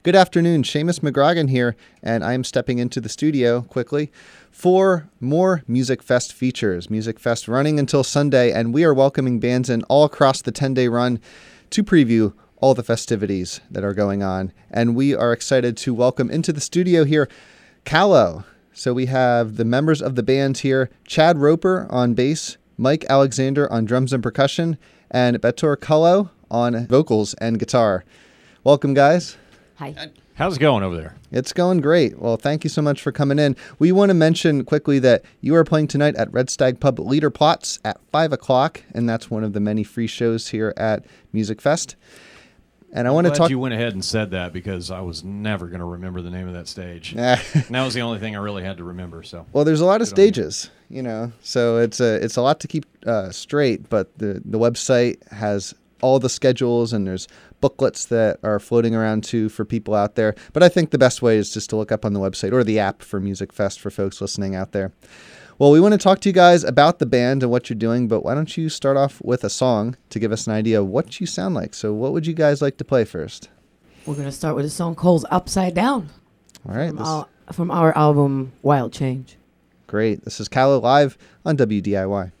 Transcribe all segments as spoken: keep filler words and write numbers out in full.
Good afternoon, Seamus McGrogan here, and I'm stepping into the studio quickly for more Music Fest features. Music Fest running until Sunday, and we are welcoming bands in all across the ten-day run to preview all the festivities that are going on. And we are excited to welcome into the studio here Callow. So we have the members of the band here, Chad Roper on bass, Mike Alexander on drums and percussion, and Betor Cullo on vocals and guitar. Welcome, guys. Hi. How's it going over there? It's going great. Well, thank you so much for coming in. We want to mention quickly that you are playing tonight at Red Stag Pub Leader Plots at five o'clock, and that's one of the many free shows here at Music Fest. And I want I'm to glad talk... you went ahead and said that because I was never going to remember the name of that stage. And that was the only thing I really had to remember. So well, there's a lot of Good stages, you. you know, so it's a it's a lot to keep uh, straight. But the the website has all the schedules, and there's booklets that are floating around too for people out there. But I think the best way is just to look up on the website or the app for Music Fest for folks listening out there. Well, we want to talk to you guys about the band and what you're doing, but why don't you start off with a song to give us an idea of what you sound like? So what would you guys like to play first? We're going to start with a song called Upside Down. All right. From, This, our, from our album, Wild Change. great. This is Callow live on W D I Y.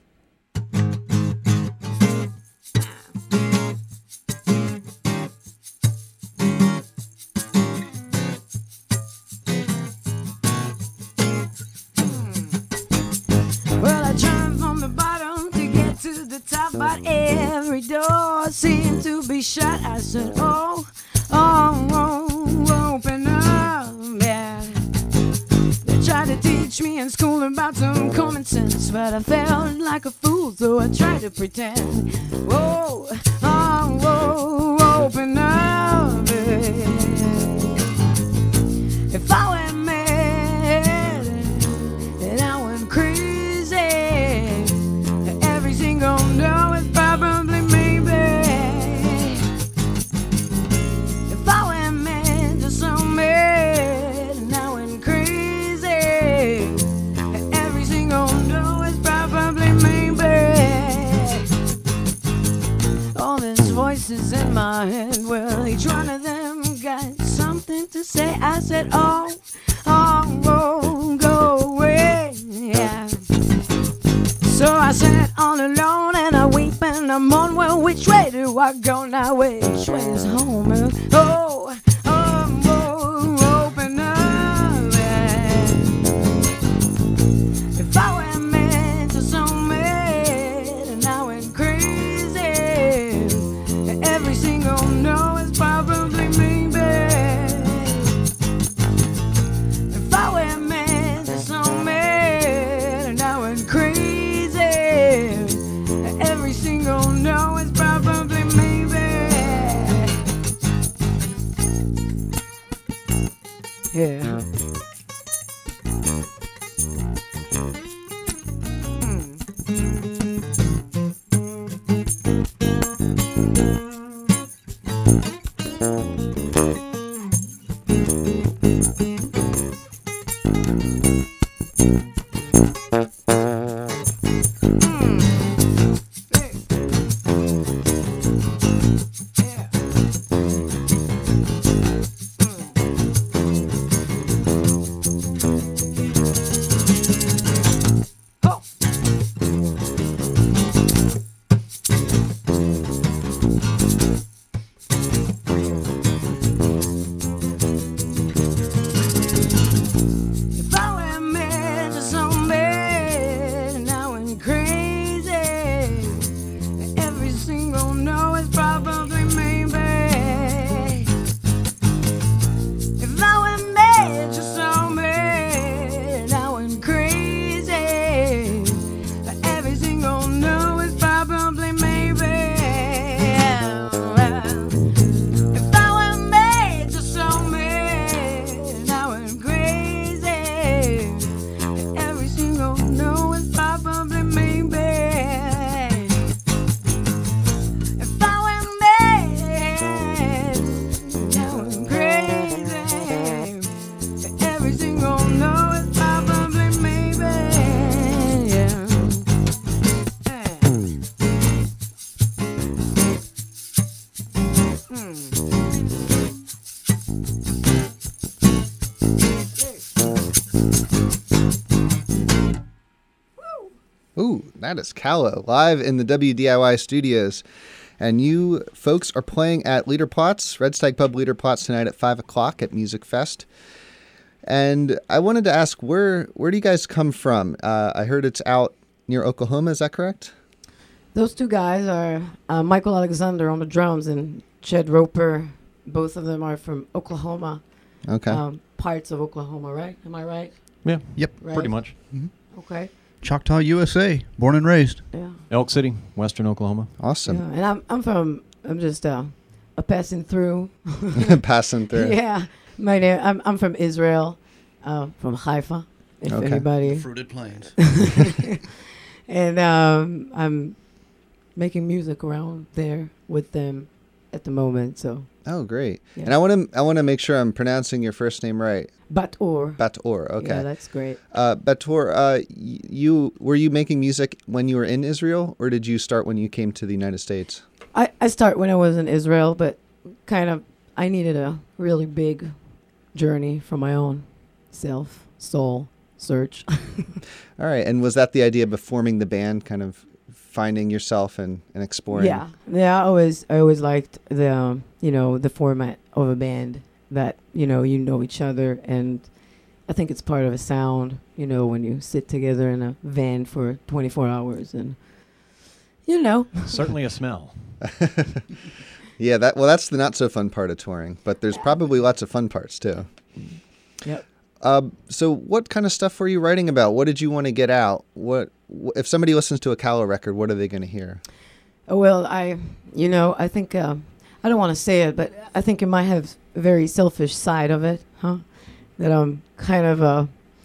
Well, I turned from the bottom to get to the top, but every door seemed to be shut. I said, oh, oh, oh, open up, yeah. They tried to teach me in school about some common sense, but I felt like a fool, so I tried to pretend. Whoa, oh, oh, open up, yeah. If I were mad and I went crazy, every single no is probably maybe. If I were mad, just so mad and I went crazy, every single no is probably maybe. All these voices in my head, well, each one of them got something to say. I said, oh, oh, oh, go away, yeah. So I sat all alone and I weep and I moan. Well, which way do I go now? Which way is home? Oh, oh, oh, open up, yeah. If I were mad, just so mad and I went crazy, every single no is probably maybe. If I were mad, just so mad and I went crazy, every single no is probably maybe. Yeah. That is Callow, live in the W D I Y studios. And you folks are playing at Leader Plots, Red Stag Pub Leader Plots tonight at five o'clock at Music Fest. And I wanted to ask, where where do you guys come from? Uh, I heard it's out near Oklahoma, is that correct? Those two guys are uh, Michael Alexander on the drums and Chad Roper. Both of them are from Oklahoma. Okay. Um, parts of Oklahoma, right? Am I right? Yeah. Yep. Right. Pretty much. Mm-hmm. Okay. Choctaw, U S A, born and raised. Yeah. Elk City, Western Oklahoma. Awesome. Yeah. And I'm I'm from I'm just uh, a passing through. Passing through. Yeah. My name I'm I'm from Israel, uh, from Haifa. If Okay. anybody. Fruited plains. And um, I'm making music around there with them at the moment. So Oh, great. Yeah. And I want to I want to make sure I'm pronouncing your first name right. Bator. Bator. Okay. Yeah, that's great. Uh, Bator, uh, y- you were you making music when you were in Israel, or did you start when you came to the United States? I, I start when I was in Israel, but kind of I needed a really big journey for my own self, soul search. All right. And was that the idea of forming the band, kind of finding yourself and, and exploring? Yeah, yeah. I always I always liked the um, you know the format of a band that you know you know each other, and I think it's part of a sound. You know when you sit together in a van for twenty-four hours, and you know. Certainly a smell. Yeah. That well, that's the not so fun part of touring, but there's probably lots of fun parts too. Yep. Uh, so what kind of stuff were you writing about? What did you want to get out? What wh- if somebody listens to a Callow record? What are they going to hear? Oh, well, I, you know, I think, uh, I don't want to say it, but I think it might have a very selfish side of it, huh? That I'm kind of uh,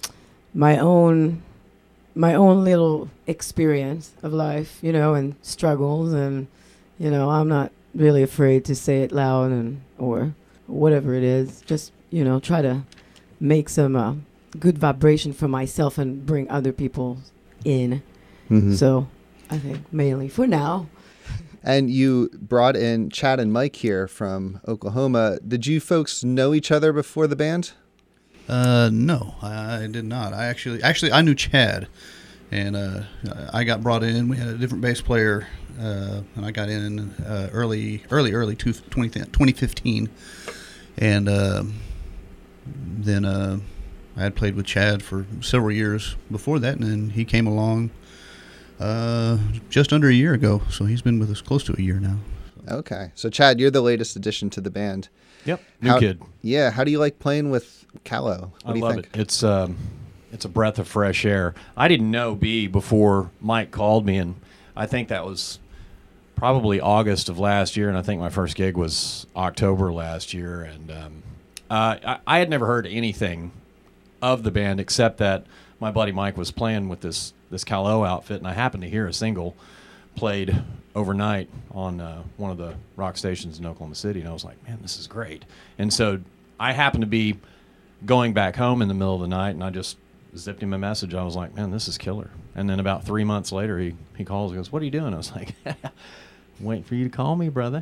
my own, my own little experience of life, you know, and struggles, and, you know, I'm not really afraid to say it loud and, or whatever it is. Just, you know, try to make some uh, good vibration for myself and bring other people in. Mm-hmm. So I think mainly for now. And you brought in Chad and Mike here from Oklahoma. Did you folks know each other before the band? Uh, no, I, I did not. I actually, actually, I knew Chad, and uh, I got brought in. We had a different bass player, uh, and I got in uh, early, early, early two, twenty, twenty fifteen, and uh, then uh, I had played with Chad for several years before that, and then he came along uh, just under a year ago. So he's been with us close to a year now. Okay. So, Chad, you're the latest addition to the band. Yep. New How- kid. Yeah. How do you like playing with Callow? What I do you love think? it. It's um, it's a breath of fresh air. I didn't know B before Mike called me, and I think that was probably August of last year, and I think my first gig was October last year. And um, uh, I, I had never heard anything of the band except that my buddy Mike was playing with this this Callow outfit, and I happened to hear a single played overnight on uh, one of the rock stations in Oklahoma City, and I was like, man, this is great. And so I happened to be going back home in the middle of the night, and I just zipped him a message. I was like, man, this is killer. And then about three months later, he, he calls and goes, what are you doing? I was like, waiting for you to call me, brother.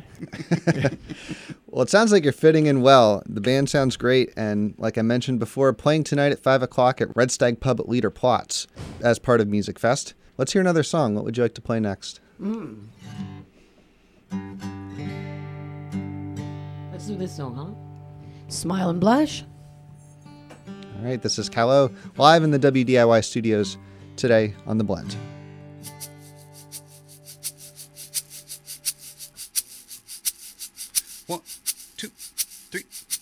Well, it sounds like you're fitting in well. The band sounds great, and like I mentioned before, playing tonight at five o'clock at Red Stag Pub at Leader Plots as part of Music Fest. Let's hear another song. What would you like to play next? Mm. Let's do this song, huh? Smile and Blush. All right, this is Callow live in the W D I Y studios today on The Blend. One, two, three.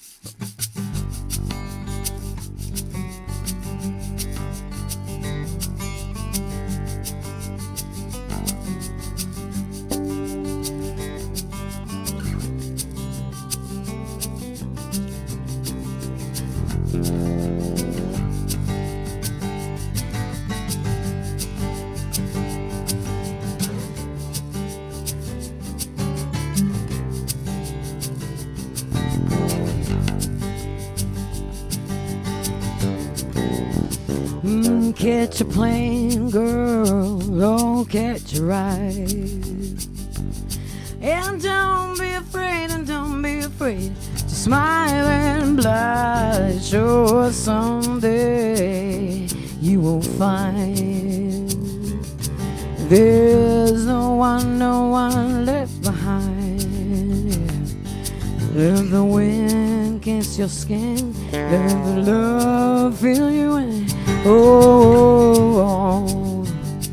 Mm, catch a plane, girl, don't catch a ride. And don't be afraid, and don't be afraid to smile and blush. Sure, someday you will find There's no one, no one left behind. Let the wind kiss your skin. Let the love fill you in. Oh, oh, oh.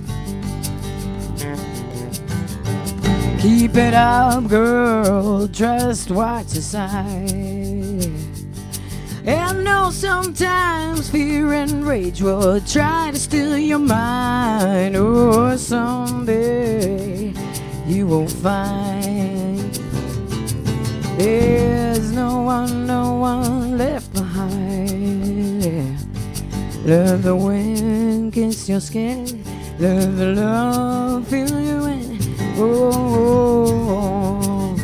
Keep it up, girl. Just watch your side. And know sometimes fear and rage will try to steal your mind. Oh, someday you will find there's no one, no one left behind. Let the wind kiss your skin. Let the love fill you in. Oh, oh, oh.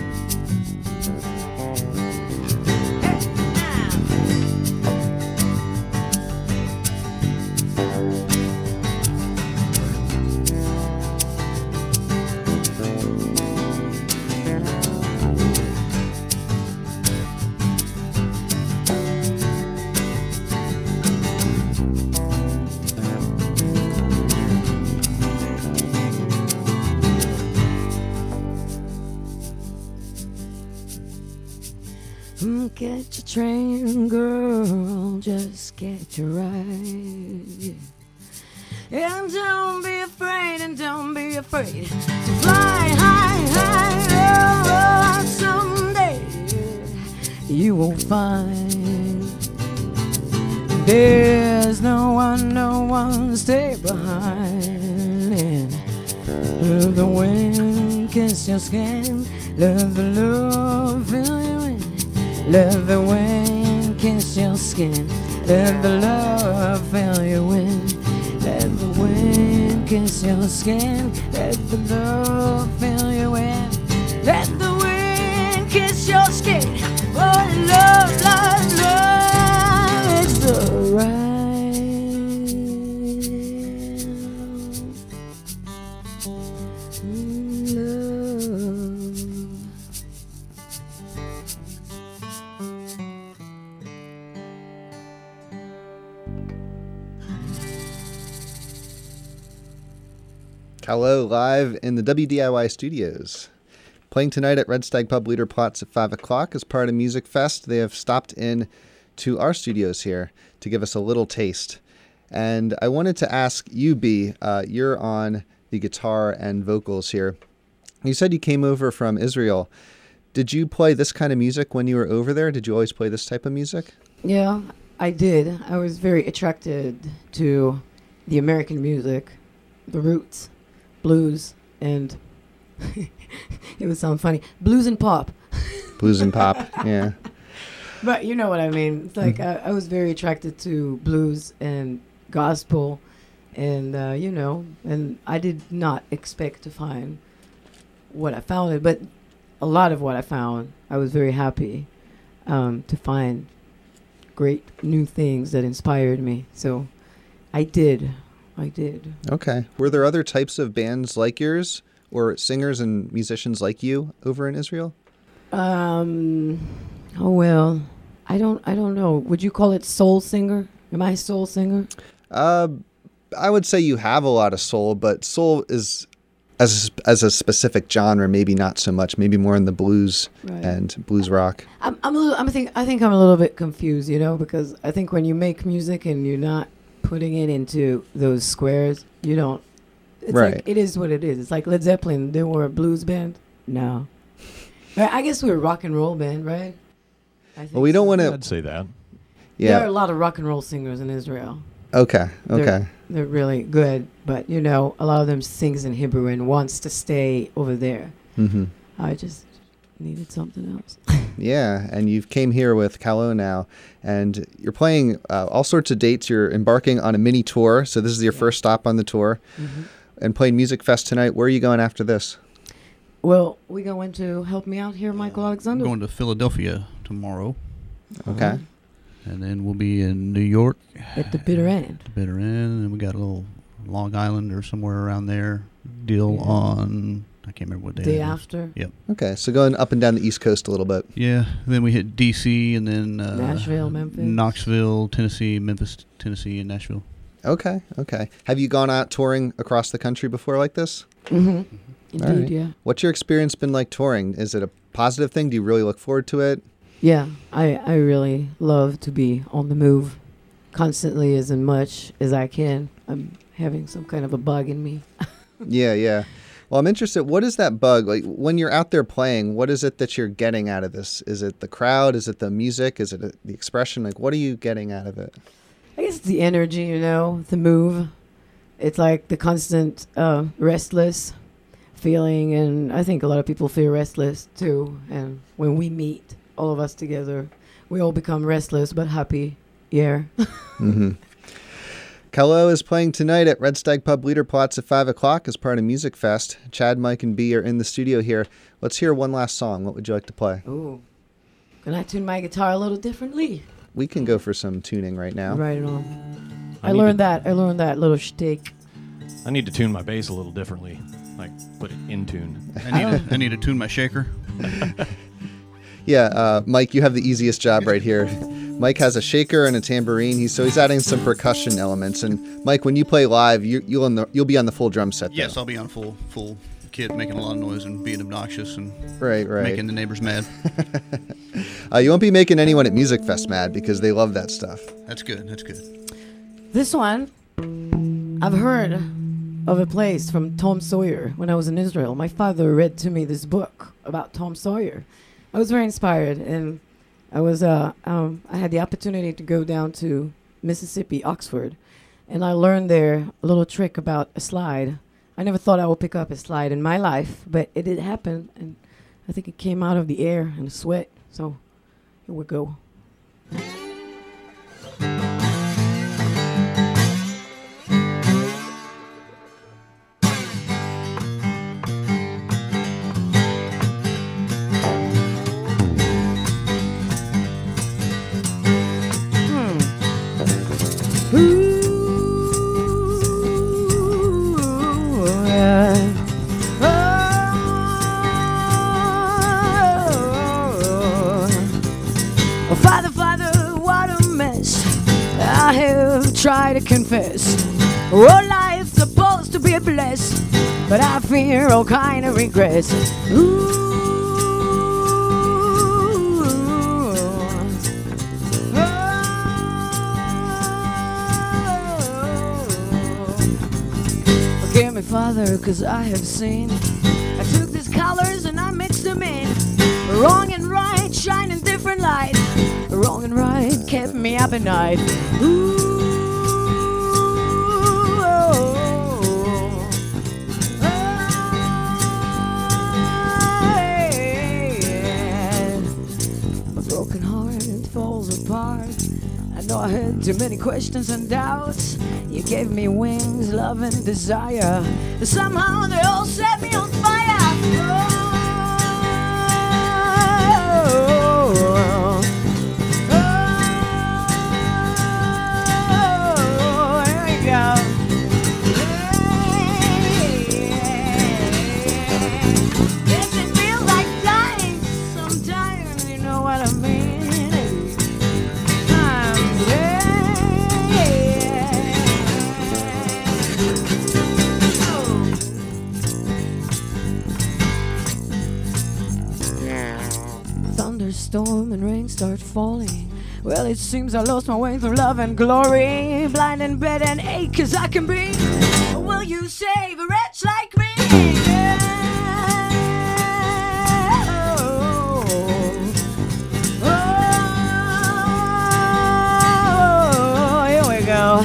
Get your train, girl, just get your ride. And don't be afraid, and don't be afraid to fly high, high. Oh, someday you will find there's no one, no one stay behind. Let the wind kiss your skin, let the love fill you in. Let the wind kiss your skin. Let the love fill you in. Let the wind kiss your skin. Let the love fill you in. Let the wind kiss your skin. Oh, love, love, love. It's the right Hello, live in the W D I Y studios. Playing tonight at Red Stag Pub Leader Plots at five o'clock as part of Music Fest. They have stopped in to our studios here to give us a little taste. And I wanted to ask you, B, uh, you're on the guitar and vocals here. You said you came over from Israel. Did you play this kind of music when you were over there? Did you always play this type of music? Yeah, I did. I was very attracted to the American music, the roots, blues, and it would sound funny, blues and pop. Blues and pop, yeah. But you know what I mean. It's like I, I was very attracted to blues and gospel, and uh, you know, and I did not expect to find what I found it, but a lot of what I found, I was very happy um, to find great new things that inspired me. So I did. I did. Okay. Were there other types of bands like yours or singers and musicians like you over in Israel? Um, oh, well, I don't I don't know. Would you call it soul singer? Am I a soul singer? Uh, I would say you have a lot of soul, but soul is as as a specific genre, maybe not so much. Maybe more in the blues Right. and blues rock. I'm I'm a little, I'm think I think I'm a little bit confused, you know, because I think when you make music and you're not putting it into those squares, you don't. It's Right. Like, it is what it is. It's like Led Zeppelin. They were a blues band. No. I I guess we were a rock and roll band, right? I think Well, we don't so. want to. I'd say that. There are Yeah. a lot of rock and roll singers in Israel. Okay. Okay. They're, they're really good, but you know, a lot of them sings in Hebrew and wants to stay over there. Mm-hmm. I just needed something else. Yeah, and you've came here with Kalo now, and you're playing uh, all sorts of dates. You're embarking on a mini tour, so this is your Yeah. first stop on the tour, hmm and playing Music Fest tonight. Where are you going after this? Well, we going to help me out here, Michael I'm Alexander. going to Philadelphia tomorrow, Okay. Uh-huh. and then we'll be in New York At the bitter end. the bitter end, and we got a little Long Island or somewhere around there deal Yeah. on. I can't remember what day. Day it is. after. Yep. Okay, so going up and down the East Coast a little bit. Yeah. Then we hit D C and then uh, Nashville, Memphis. Knoxville, Tennessee, Memphis, Tennessee, and Nashville. Okay, okay. Have you gone out touring across the country before like this? Mm-hmm. Indeed, All right. yeah. What's your experience been like touring? Is it a positive thing? Do you really look forward to it? Yeah, I, I really love to be on the move constantly as much as I can. I'm having some kind of a bug in me. Yeah, yeah. Well, I'm interested. What is that bug? Like when you're out there playing, what is it that you're getting out of this? Is it the crowd? Is it the music? Is it a, the expression? Like what are you getting out of it? I guess it's the energy, you know, the move. It's like the constant uh, restless feeling, and I think a lot of people feel restless too. And when we meet, all of us together, we all become restless but happy. Yeah. Mm-hmm. Kal-O is playing tonight at Red Stag Pub Liederplatz at five o'clock as part of Music Fest. Chad, Mike, and B are in the studio here. Let's hear one last song. What would you like to play? Ooh. Can I tune my guitar a little differently? We can go for some tuning right now. Right on. I I, need learned to- that. I learned that little shtick. I need to tune my bass a little differently, like put it in tune. I need to, I need to tune my shaker. Yeah, uh, Mike, you have the easiest job right here. Mike has a shaker and a tambourine. He's so he's adding some percussion elements. And Mike, when you play live, you, you'll on the, you'll be on the full drum set. Though. Yes, I'll be on full full kit, making a lot of noise and being obnoxious and Right, right. making the neighbors mad. Uh, you won't be making anyone at Music Fest mad because they love that stuff. That's good. That's good. This one, I've heard of a place from Tom Sawyer when I was in Israel. My father read to me this book about Tom Sawyer. I was very inspired, and I was uh, um, I had the opportunity to go down to Mississippi, Oxford, and I learned there a little trick about a slide. I never thought I would pick up a slide in my life, but it did happen, and I think it came out of the air and the sweat. So here we go. Father, Father, what a mess I have tried to confess. Oh, life's supposed to be blessed, but I fear all kind of regrets. Ooh. Oh. Forgive me, Father, 'cause I have sinned. I took these colors and I mixed them in. Wrong and right, shine in different light. Wrong and right kept me up at night. Ooh, oh, oh, yeah. My broken heart falls apart. I know I had too many questions and doubts. You gave me wings, love and desire. Somehow they all set me on fire. Oh. Thunderstorm and rain start falling. Well, it seems I lost my way through love and glory. Blind and bad and ache as I can be. Will you save a wretch like me? Yeah. Oh, oh, oh, here we go.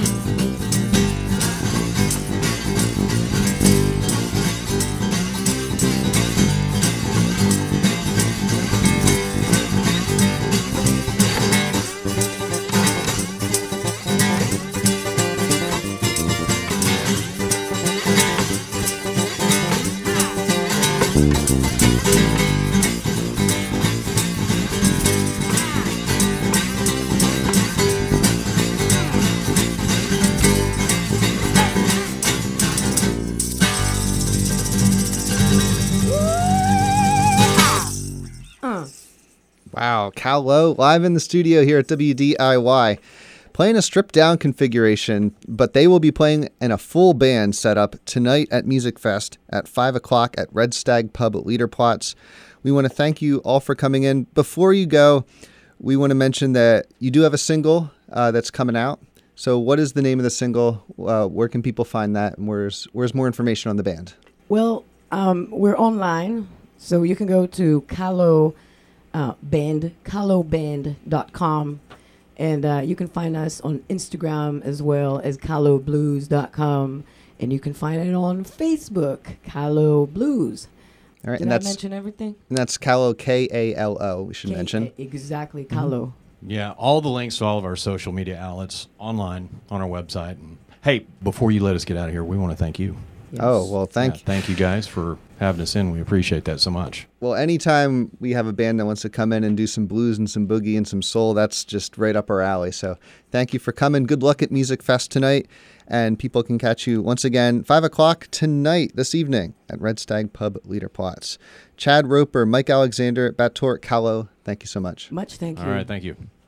Wow, Kal-O live in the studio here at W D I Y. playing a stripped down configuration, but they will be playing in a full band setup tonight at Music Fest at five o'clock at Red Stag Pub at Liederplatz. We want to thank you all for coming in. Before you go, we want to mention that you do have a single uh, that's coming out. So what is the name of the single? Uh, where can people find that? And where's where's more information on the band? Well, um, we're online, so you can go to Calo uh, Band, calo band dot com, and uh, you can find us on Instagram as well as calo blues dot com, and you can find it on Facebook, Calo Blues. All right, Did and I that's mention everything? and that's Calo, K A L O. We should K- mention. Exactly, Calo. Yeah, all the links to all of our social media outlets online on our website. And hey, before you let us get out of here, we want to thank you. Yes. Oh well, thank Yeah, thank you guys for having us in. We appreciate that so much. Well, anytime we have a band that wants to come in and do some blues and some boogie and some soul, that's just right up our alley. So thank you for coming. Good luck at Music Fest tonight. And people can catch you once again, five o'clock tonight, this evening, at Red Stag Pub, Liederplatz. Chad Roper, Mike Alexander, Batort Calo, thank you so much. Much thank you. All right, thank you.